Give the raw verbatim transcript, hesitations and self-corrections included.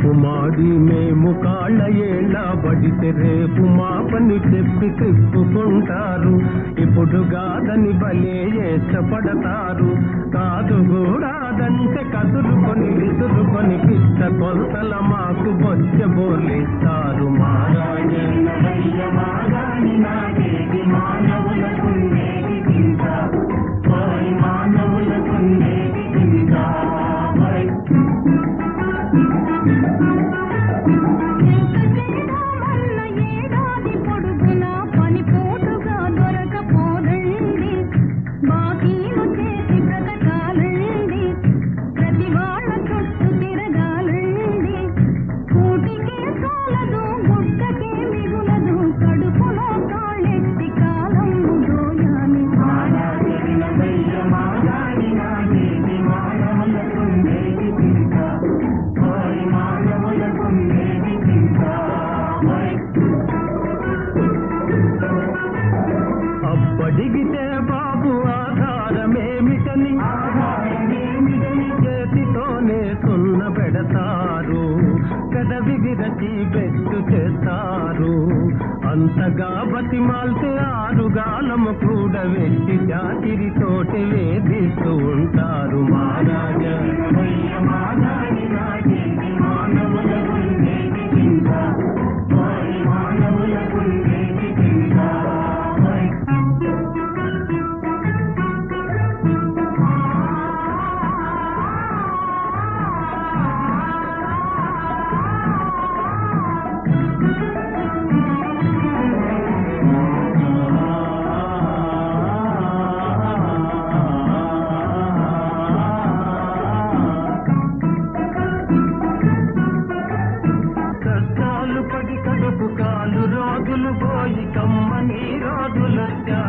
మాడి మేము కాళ్ళ ఏళ్ళ బడితే రేపు మా పని చెప్పి తిప్పుకుంటారు. ఇప్పుడు కాదని భలే ఇష్టపడతారు. కాదు కూడాదంటే కదులుకొని విసురుకొని పిచ్చ కొలతల మాకు బొచ్చ బోర్లిస్తారు. మారాయణయ్య మారాని నాగేది మానవులకుండేది చింత, మానవులకుండేది చింత. ఏడాది పొడుగున పని పోటుగా దొరకపోదండి, బాకీలు చేసి బ్రతకాలండి, ప్రతి వాళ్ళ చుట్టూ తిరగాలండి. కూటికే చాలదు గుడ్డకే మిగులదు, కడుపులో కాళ్ళెత్తి కాలం దోయాలి. అప్పడిగితే బాబు ఆధారమేమిటని చేతితోనే సున్న పెడతారు, పెదవి విరచి బెట్టు చేస్తారు. అంతగా బతిమాల్తే ఆరుగాలము కూడా వెట్టి జాతిరితోటి వేధిస్తూ ఉంటారు. మహారాజా కష్టాలు పడి కడుపు కాలు రోజులు పోయి కమ్మని రోజులొచ్చా